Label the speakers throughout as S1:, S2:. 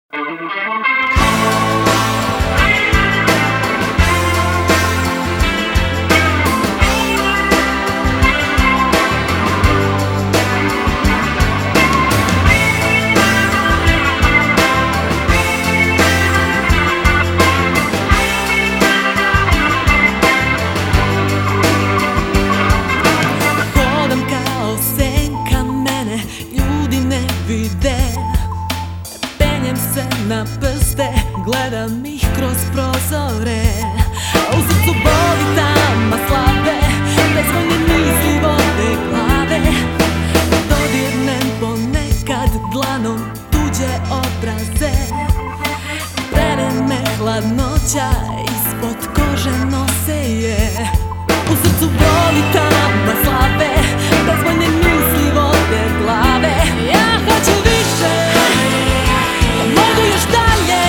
S1: Penjem se na prste, gledam ih kroz prozore, a u srcu boli tama slave, bezvoljne misli vode glave. Dodirnem ponekad dlanom tuđe obraze, pere me hladnoća, ispod kože nose je. U srcu boli tama slave, bezvoljne misli vode glave. Ja hoću više, mogu još dalje,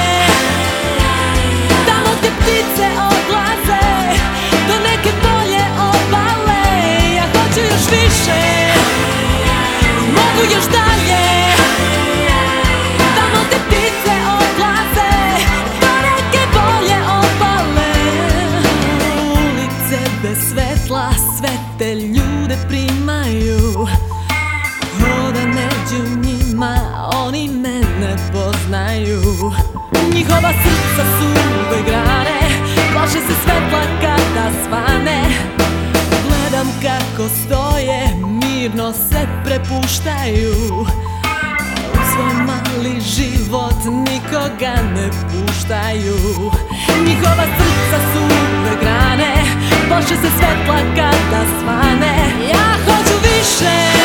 S1: tamo gde ptice odlaze, do neke bolje obale. Ja hoću još više, mogu još dalje, tamo gde ptice odlaze, do neke bolje obale. Ulice bez svetla sve te ljude primaju, hoda među njima, oni mene poznaju. Njihova srca su uvek grane, plaše se svetla kada svane. Gledam kako stoje, mirno se prepuštaju, u svoj mali život nikoga ne puštaju. Njihova srca su uvek grane, plaše se svetla kada svane. Ja hoću više,